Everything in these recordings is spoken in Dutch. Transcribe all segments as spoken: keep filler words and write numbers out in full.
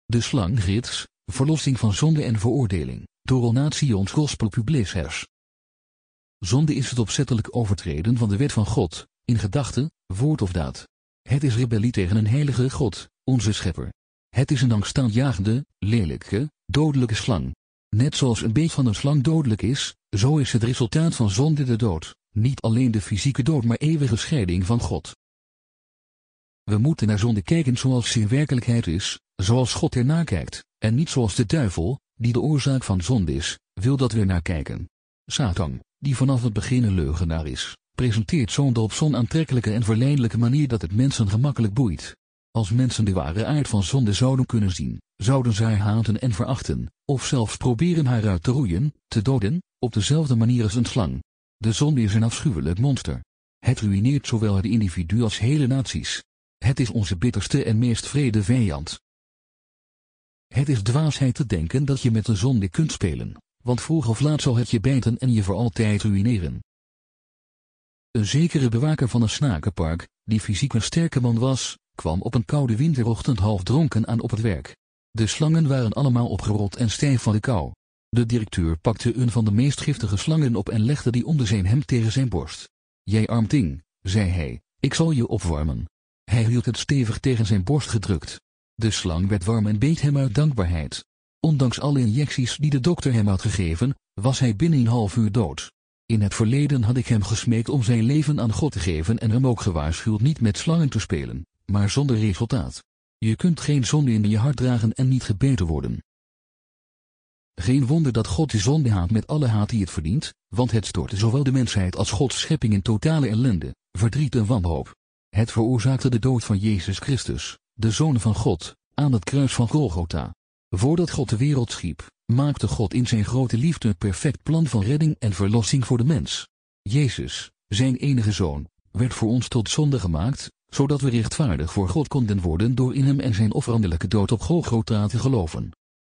De slang gids, verlossing van zonde en veroordeling, door All Nations Gospel Publishers. Zonde is het opzettelijk overtreden van de wet van God, in gedachte, woord of daad. Het is rebellie tegen een heilige God, onze schepper. Het is een angstaanjagende, lelijke, dodelijke slang. Net zoals een beet van een slang dodelijk is, zo is het resultaat van zonde de dood, niet alleen de fysieke dood maar eeuwige scheiding van God. We moeten naar zonde kijken zoals ze in werkelijkheid is, zoals God ernaar kijkt, en niet zoals de duivel, die de oorzaak van zonde is, wil dat we naar kijken. Satan, die vanaf het begin een leugenaar is, presenteert zonde op zo'n aantrekkelijke en verleidelijke manier dat het mensen gemakkelijk boeit. Als mensen de ware aard van zonde zouden kunnen zien, zouden ze haar haten en verachten, of zelfs proberen haar uit te roeien, te doden, op dezelfde manier als een slang. De zonde is een afschuwelijk monster. Het ruïneert zowel het individu als hele naties. Het is onze bitterste en meest wrede vijand. Het is dwaasheid te denken dat je met de zonde kunt spelen, want vroeg of laat zal het je bijten en je voor altijd ruïneren. Een zekere bewaker van een snakenpark, die fysiek een sterke man was, kwam op een koude winterochtend half dronken aan op het werk. De slangen waren allemaal opgerot en stijf van de kou. De directeur pakte een van de meest giftige slangen op en legde die onder zijn hemd tegen zijn borst. Jij arm ding, zei hij, ik zal je opwarmen. Hij hield het stevig tegen zijn borst gedrukt. De slang werd warm en beet hem uit dankbaarheid. Ondanks alle injecties die de dokter hem had gegeven, was hij binnen een half uur dood. In het verleden had ik hem gesmeekt om zijn leven aan God te geven en hem ook gewaarschuwd niet met slangen te spelen, maar zonder resultaat. Je kunt geen zonde in je hart dragen en niet gebeten worden. Geen wonder dat God de zonde haat met alle haat die het verdient, want het stortte zowel de mensheid als Gods schepping in totale ellende, verdriet en wanhoop. Het veroorzaakte de dood van Jezus Christus, de Zoon van God, aan het kruis van Golgotha. Voordat God de wereld schiep, maakte God in zijn grote liefde een perfect plan van redding en verlossing voor de mens. Jezus, zijn enige Zoon, werd voor ons tot zonde gemaakt, zodat we rechtvaardig voor God konden worden door in hem en zijn offerandelijke dood op Golgotha te geloven.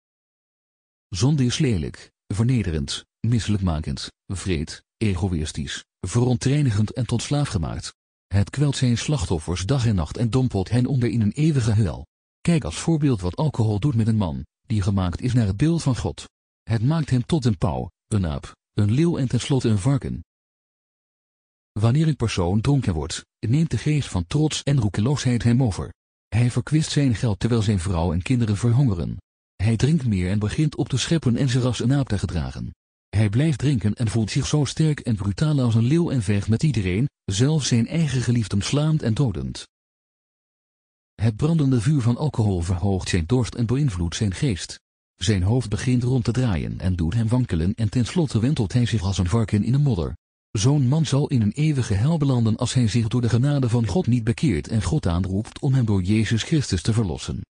Zonde is lelijk, vernederend, misselijkmakend, wreed, egoïstisch, verontreinigend en tot slaaf gemaakt. Het kwelt zijn slachtoffers dag en nacht en dompelt hen onder in een eeuwige hel. Kijk als voorbeeld wat alcohol doet met een man, die gemaakt is naar het beeld van God. Het maakt hem tot een pauw, een aap, een leeuw en tenslotte een varken. Wanneer een persoon dronken wordt, neemt de geest van trots en roekeloosheid hem over. Hij verkwist zijn geld terwijl zijn vrouw en kinderen verhongeren. Hij drinkt meer en begint op te scheppen en zich als een aap te gedragen. Hij blijft drinken en voelt zich zo sterk en brutaal als een leeuw en vecht met iedereen, zelfs zijn eigen geliefden slaand en dodend. Het brandende vuur van alcohol verhoogt zijn dorst en beïnvloedt zijn geest. Zijn hoofd begint rond te draaien en doet hem wankelen en tenslotte wentelt hij zich als een varken in de modder. Zo'n man zal in een eeuwige hel belanden als hij zich door de genade van God niet bekeert en God aanroept om hem door Jezus Christus te verlossen.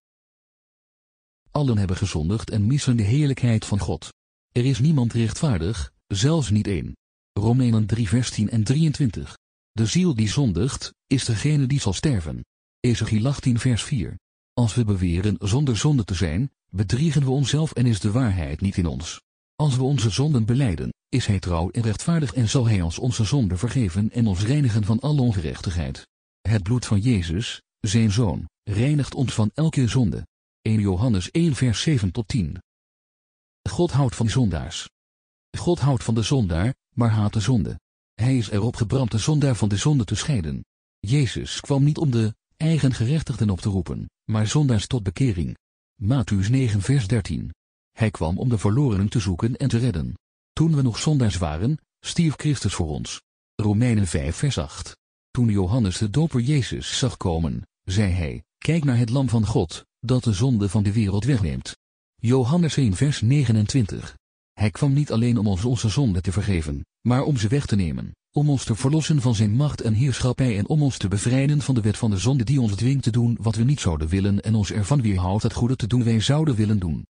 Allen hebben gezondigd en missen de heerlijkheid van God. Er is niemand rechtvaardig, zelfs niet één. Romeinen drie vers tien en drieëntwintig. De ziel die zondigt, is degene die zal sterven. Ezechiel achttien vers vier. Als we beweren zonder zonde te zijn, bedriegen we onszelf en is de waarheid niet in ons. Als we onze zonden belijden, is hij trouw en rechtvaardig en zal hij ons onze zonden vergeven en ons reinigen van alle ongerechtigheid. Het bloed van Jezus, zijn Zoon, reinigt ons van elke zonde. eerste Johannes één vers zeven tot tien. God houdt van zondaars. God houdt van de zondaar, maar haat de zonde. Hij is erop gebrand de zondaar van de zonde te scheiden. Jezus kwam niet om de eigen gerechtigden op te roepen, maar zondaars tot bekering. Mattheüs negen vers dertien. Hij kwam om de verlorenen te zoeken en te redden. Toen we nog zondaars waren, stierf Christus voor ons. Romeinen vijf vers acht. Toen Johannes de doper Jezus zag komen, zei hij, kijk naar het lam van God, dat de zonde van de wereld wegneemt. Johannes één vers negenentwintig. Hij kwam niet alleen om ons onze zonde te vergeven, maar om ze weg te nemen, om ons te verlossen van zijn macht en heerschappij en om ons te bevrijden van de wet van de zonde die ons dwingt te doen wat we niet zouden willen en ons ervan weerhoudt het goede te doen wij zouden willen doen.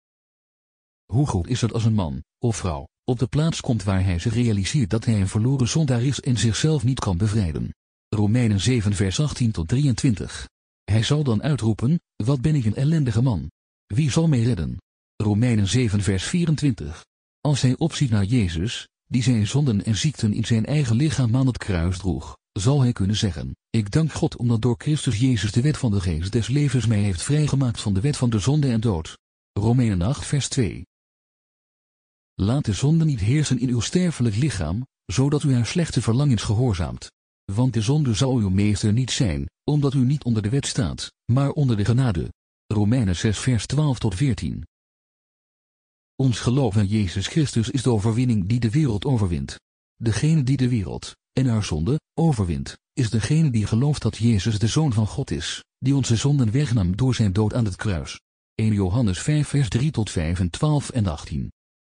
Hoe goed is het als een man, of vrouw, op de plaats komt waar hij zich realiseert dat hij een verloren zondaar is en zichzelf niet kan bevrijden. Romeinen zeven vers achttien tot drieëntwintig. Hij zal dan uitroepen, wat ben ik een ellendige man. Wie zal mij redden? Romeinen zeven vers vierentwintig. Als hij opziet naar Jezus, die zijn zonden en ziekten in zijn eigen lichaam aan het kruis droeg, zal hij kunnen zeggen: ik dank God omdat door Christus Jezus de wet van de geest des levens mij heeft vrijgemaakt van de wet van de zonde en dood. Romeinen acht vers twee. Laat de zonde niet heersen in uw sterfelijk lichaam, zodat u haar slechte verlangens gehoorzaamt. Want de zonde zal uw meester niet zijn, omdat u niet onder de wet staat, maar onder de genade. Romeinen zes vers twaalf tot veertien. Ons geloof in Jezus Christus is de overwinning die de wereld overwint. Degene die de wereld, en haar zonde, overwint, is degene die gelooft dat Jezus de Zoon van God is, die onze zonden wegnam door zijn dood aan het kruis. eerste Johannes vijf vers drie tot vijf en twaalf en achttien.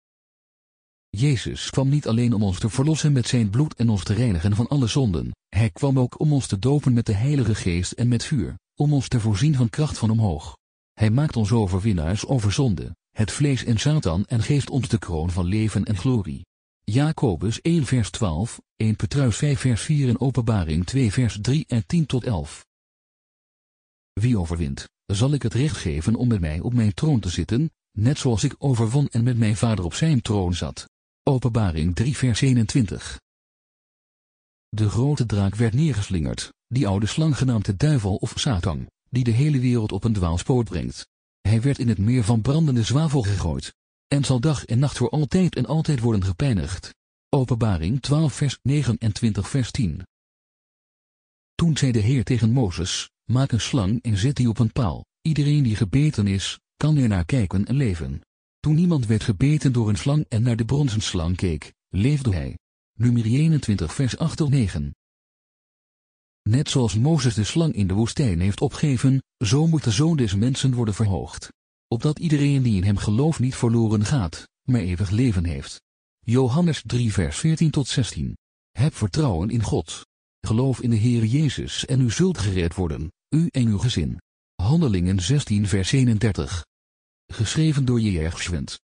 Jezus kwam niet alleen om ons te verlossen met zijn bloed en ons te reinigen van alle zonden, hij kwam ook om ons te dopen met de Heilige Geest en met vuur, om ons te voorzien van kracht van omhoog. Hij maakt ons overwinnaars over zonde, het vlees en Satan en geeft ons de kroon van leven en glorie. Jacobus één vers twaalf, eerste Petrus vijf vers vier en Openbaring twee vers drie en tien tot elf. Wie overwint, zal ik het recht geven om met mij op mijn troon te zitten, net zoals ik overwon en met mijn Vader op zijn troon zat. Openbaring drie vers eenentwintig. De grote draak werd neergeslingerd, die oude slang genaamd de duivel of Satan, die de hele wereld op een dwaalspoor brengt. Hij werd in het meer van brandende zwavel gegooid, en zal dag en nacht voor altijd en altijd worden gepijnigd. Openbaring twaalf vers negenentwintig vers tien. Toen zei de Heer tegen Mozes: maak een slang en zet die op een paal, iedereen die gebeten is, kan er naar kijken en leven. Toen iemand werd gebeten door een slang en naar de bronzen slang keek, leefde hij. Numeri eenentwintig vers acht tot negen. Net zoals Mozes de slang in de woestijn heeft opgegeven, zo moet de Zoon des Mensen worden verhoogd. Opdat iedereen die in hem gelooft niet verloren gaat, maar eeuwig leven heeft. Johannes drie vers veertien tot zestien. Heb vertrouwen in God. Geloof in de Heer Jezus en u zult gered worden, u en uw gezin. Handelingen zestien vers eenendertig. Geschreven door J R Schwent.